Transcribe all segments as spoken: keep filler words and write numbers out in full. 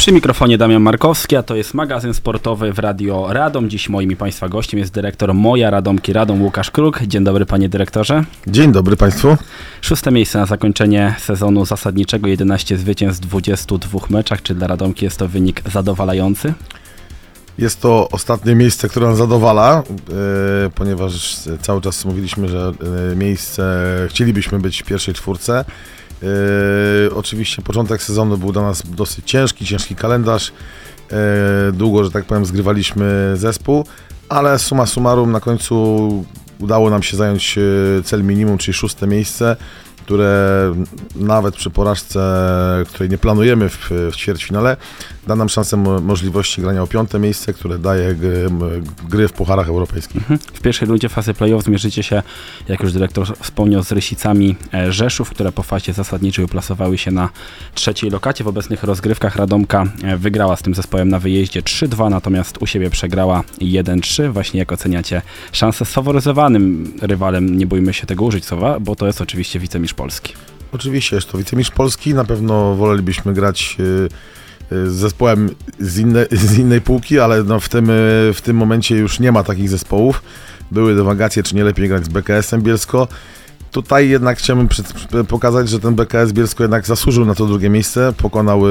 Przy mikrofonie Damian Markowski, a to jest magazyn sportowy w Radio Radom. Dziś moim i Państwa gościem jest dyrektor Moja Radomki Radom Łukasz Kruk. Dzień dobry panie dyrektorze. Dzień dobry Państwu. Szóste miejsce na zakończenie sezonu zasadniczego, jedenaście zwycięstw w dwudziestu dwóch meczach. Czy dla Radomki jest to wynik zadowalający? Jest to ostatnie miejsce, które nas zadowala, yy, ponieważ cały czas mówiliśmy, że yy, miejsce, chcielibyśmy być w pierwszej czwórce. Yy, oczywiście początek sezonu był dla nas dosyć ciężki, ciężki kalendarz. Yy, długo, że tak powiem, zgrywaliśmy zespół, ale summa summarum na końcu udało nam się zająć cel minimum, czyli szóste miejsce, które nawet przy porażce, której nie planujemy w, w ćwierćfinale, da nam szansę mo- możliwości grania o piąte miejsce, które daje gry, gry w pucharach europejskich. Mhm. W pierwszej rundzie fazy play-off zmierzycie się, jak już dyrektor wspomniał, z Rysicami Rzeszów, które po fazie zasadniczej uplasowały się na trzeciej lokacie. W obecnych rozgrywkach Radomka wygrała z tym zespołem na wyjeździe trzy dwa, natomiast u siebie przegrała jeden trzy. Właśnie jak oceniacie szansę z faworyzowanym rywalem, nie bójmy się tego użyć słowa, bo to jest oczywiście wicemistrz Polski. Oczywiście jest to wicemistrz Polski, na pewno wolelibyśmy grać z zespołem z, inne, z innej półki, ale no w, tym, w tym momencie już nie ma takich zespołów. Były dywagacje, czy nie lepiej grać z B K S-em Bielsko. Tutaj jednak chciałbym przed, pokazać, że ten B K S Bielsko jednak zasłużył na to drugie miejsce. Pokonał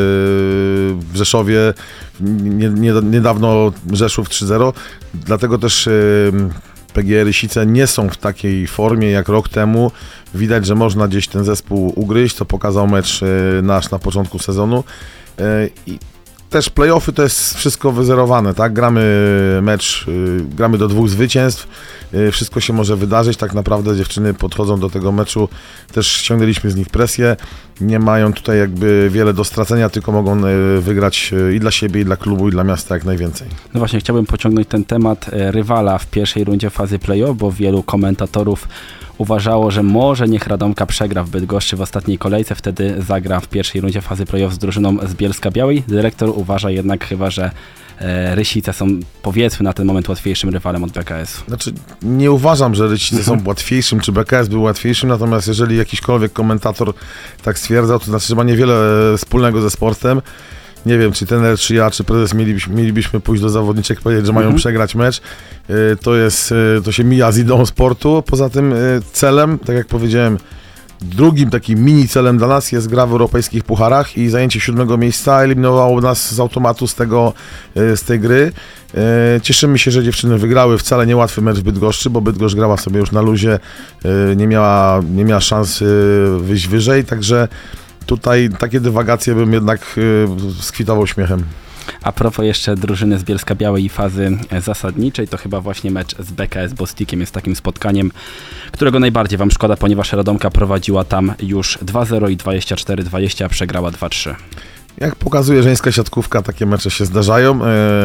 w Rzeszowie nie, nie, niedawno Rzeszów trzy zero, dlatego też P G E Rysice nie są w takiej formie jak rok temu. Widać, że można gdzieś ten zespół ugryźć, co pokazał mecz nasz na początku sezonu. I też play-offy to jest wszystko wyzerowane, tak? Gramy mecz, gramy do dwóch zwycięstw, wszystko się może wydarzyć, tak naprawdę dziewczyny podchodzą do tego meczu, też ściągnęliśmy z nich presję, nie mają tutaj jakby wiele do stracenia, tylko mogą wygrać i dla siebie, i dla klubu, i dla miasta jak najwięcej. No właśnie, chciałbym pociągnąć ten temat rywala w pierwszej rundzie fazy play-off, bo wielu komentatorów uważało, że może niech Radomka przegra w Bydgoszczy w ostatniej kolejce, wtedy zagra w pierwszej rundzie fazy play-off z drużyną z Bielska-Białej. Dyrektor uważa jednak chyba, że e, Rysice są powiedzmy na ten moment łatwiejszym rywalem od B K S. Znaczy nie uważam, że Rysice są łatwiejszym, czy B K S był łatwiejszym, natomiast jeżeli jakiśkolwiek komentator tak stwierdzał, to znaczy, że ma niewiele wspólnego ze sportem. Nie wiem, czy trener, czy ja, czy prezes mielibyśmy, mielibyśmy pójść do zawodniczek i powiedzieć, że mają mhm. przegrać mecz. To jest, to się mija z ideą sportu. Poza tym celem, tak jak powiedziałem, drugim takim mini celem dla nas jest gra w europejskich pucharach i zajęcie siódmego miejsca eliminowało nas z automatu z, tego, z tej gry. Cieszymy się, że dziewczyny wygrały wcale niełatwy mecz w Bydgoszczy, bo Bydgoszcz grała sobie już na luzie, nie miała, nie miała szans wyjść wyżej, także tutaj takie dywagacje bym jednak y, skwitował śmiechem. A propos jeszcze drużyny z Bielska-Białej i fazy zasadniczej, to chyba właśnie mecz z B K S Bostikiem jest takim spotkaniem, którego najbardziej wam szkoda, ponieważ Radomka prowadziła tam już dwa zero i dwadzieścia cztery dwadzieścia, a przegrała dwa trzy. Jak pokazuje żeńska siatkówka, takie mecze się zdarzają.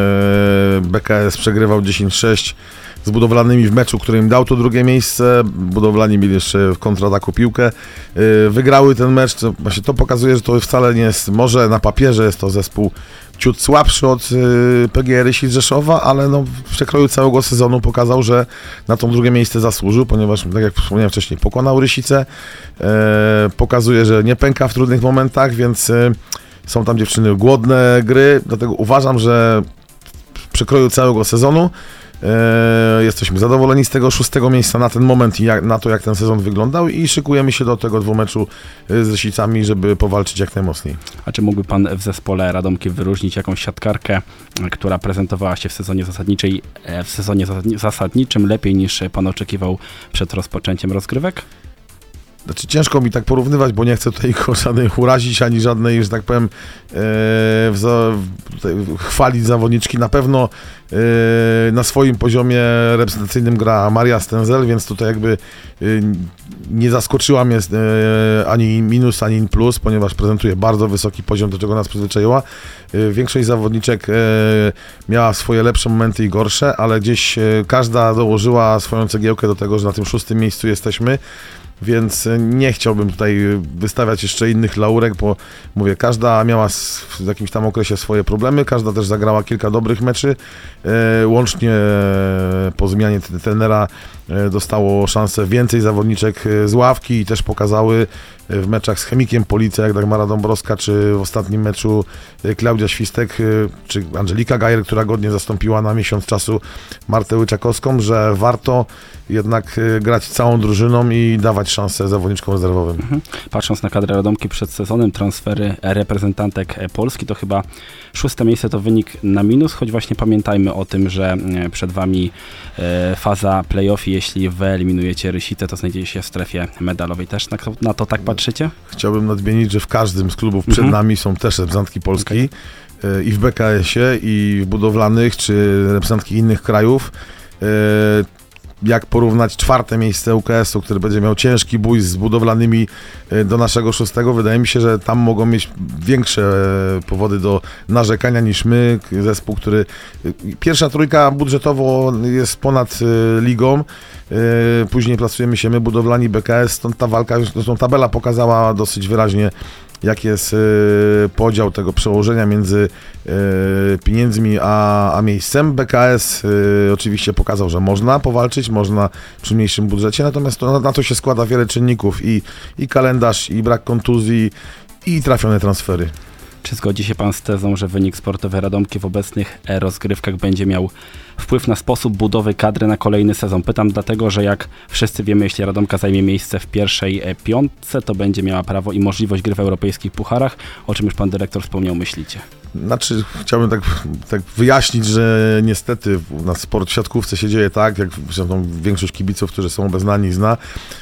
B K S przegrywał dziesięć sześć z budowlanymi w meczu, który im dał to drugie miejsce. Budowlani mieli jeszcze w kontrataku piłkę. Wygrały ten mecz. To, właśnie to pokazuje, że to wcale nie jest, może na papierze jest to zespół ciut słabszy od P G E Rysic Rzeszowa, ale no w przekroju całego sezonu pokazał, że na to drugie miejsce zasłużył, ponieważ, tak jak wspomniałem wcześniej, pokonał Rysice. Pokazuje, że nie pęka w trudnych momentach, więc są tam dziewczyny głodne gry, dlatego uważam, że w przekroju całego sezonu e, jesteśmy zadowoleni z tego szóstego miejsca na ten moment i jak, na to, jak ten sezon wyglądał i szykujemy się do tego dwumeczu z Rysicami, żeby powalczyć jak najmocniej. A czy mógłby pan w zespole Radomki wyróżnić jakąś siatkarkę, która prezentowała się w sezonie zasadniczej, w sezonie zasadniczym lepiej niż pan oczekiwał przed rozpoczęciem rozgrywek? Znaczy ciężko mi tak porównywać, bo nie chcę tutaj żadnych urazić, ani żadnej, że tak powiem, e, w, w, chwalić zawodniczki. Na pewno e, na swoim poziomie reprezentacyjnym gra Maria Stenzel, więc tutaj jakby e, nie zaskoczyła mnie e, ani minus, ani plus, ponieważ prezentuje bardzo wysoki poziom, do czego nas przyzwyczaiła. E, większość zawodniczek e, miała swoje lepsze momenty i gorsze, ale gdzieś e, każda dołożyła swoją cegiełkę do tego, że na tym szóstym miejscu jesteśmy. Więc nie chciałbym tutaj wystawiać jeszcze innych laurek, bo mówię, każda miała w jakimś tam okresie swoje problemy, każda też zagrała kilka dobrych meczy, łącznie po zmianie trenera dostało szansę więcej zawodniczek z ławki i też pokazały w meczach z Chemikiem Police, jak Dagmara Dąbrowska, czy w ostatnim meczu Klaudia Świstek, czy Angelika Gajer, która godnie zastąpiła na miesiąc czasu Martę Łyczakowską, że warto jednak grać całą drużyną i dawać szansę zawodniczkom rezerwowym. Mhm. Patrząc na kadrę Radomki przed sezonem, transfery reprezentantek Polski, to chyba szóste miejsce to wynik na minus, choć właśnie pamiętajmy o tym, że przed wami faza play-off i jeśli wyeliminujecie Rysicę, to znajdziecie się w strefie medalowej. Też na, na to tak patrzycie? Chciałbym nadmienić, że w każdym z klubów przed mhm. nami są też reprezentantki Polski. Okay. I w B K S-ie, i w budowlanych, czy reprezentantki innych krajów. Jak porównać czwarte miejsce U K S-u, który będzie miał ciężki bój z budowlanymi do naszego szóstego, wydaje mi się, że tam mogą mieć większe powody do narzekania niż my. Zespół, który... Pierwsza trójka budżetowo jest ponad ligą, później plasujemy się my, budowlani, B K S, stąd ta walka, zresztą tabela pokazała dosyć wyraźnie, jaki jest y, podział tego przełożenia między y, pieniędzmi a, a miejscem. B K S y, oczywiście pokazał, że można powalczyć, można przy mniejszym budżecie, natomiast to, na to się składa wiele czynników i, i kalendarz, i brak kontuzji, i trafione transfery. Czy zgodzi się pan z tezą, że wynik sportowy Radomki w obecnych rozgrywkach będzie miał wpływ na sposób budowy kadry na kolejny sezon? Pytam dlatego, że jak wszyscy wiemy, jeśli Radomka zajmie miejsce w pierwszej piątce, to będzie miała prawo i możliwość gry w europejskich pucharach, o czym już pan dyrektor wspomniał, myślicie? Znaczy, chciałbym tak, tak wyjaśnić, że niestety na sport w siatkówce się dzieje tak, jak zresztą większość kibiców, którzy są obeznani, zna,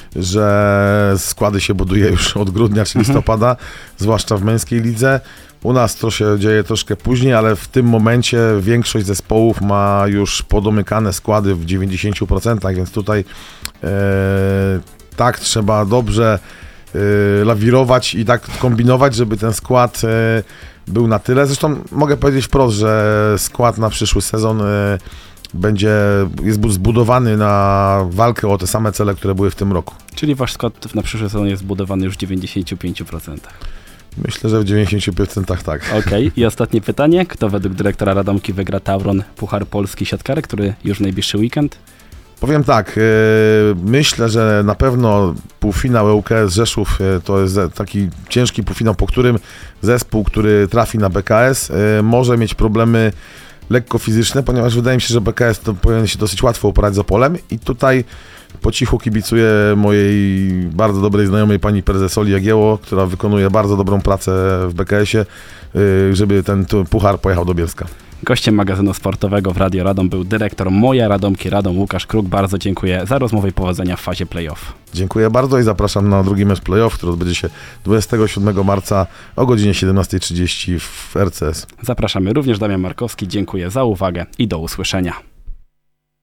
że składy się buduje już od grudnia czy listopada, mhm. zwłaszcza w męskiej lidze. U nas to się dzieje troszkę później, ale w tym momencie większość zespołów ma już podomykane składy w dziewięćdziesięciu procentach, więc tutaj e, tak trzeba dobrze e, lawirować i tak kombinować, żeby ten skład e, był na tyle. Zresztą mogę powiedzieć wprost, że skład na przyszły sezon e, będzie, jest zbudowany na walkę o te same cele, które były w tym roku. Czyli wasz skład na przyszły sezon jest zbudowany już w dziewięćdziesięciu pięciu procentach. Myślę, że w dziewięćdziesięciu procentach tak. Okej. Okay. I ostatnie pytanie. Kto według dyrektora Radomki wygra Tauron Puchar Polski Siatkarek, który już w najbliższy weekend? Powiem tak, yy, myślę, że na pewno półfinał U K S Rzeszów yy, to jest taki ciężki półfinał, po którym zespół, który trafi na B K S, yy, może mieć problemy lekko fizyczne, ponieważ wydaje mi się, że B K S to powinien się dosyć łatwo uporać z Opolem i tutaj po cichu kibicuję mojej bardzo dobrej znajomej pani prezes Oli Jagieło, która wykonuje bardzo dobrą pracę w B K S-ie, żeby ten puchar pojechał do Bielska. Gościem magazynu sportowego w Radio Radom był dyrektor Moja Radomki Radom Łukasz Kruk. Bardzo dziękuję za rozmowę i powodzenia w fazie play-off. Dziękuję bardzo i zapraszam na drugi mecz play-off, który odbędzie się dwudziestego siódmego marca o godzinie siedemnastej trzydzieści w R C S. Zapraszamy również, Damian Markowski. Dziękuję za uwagę i do usłyszenia.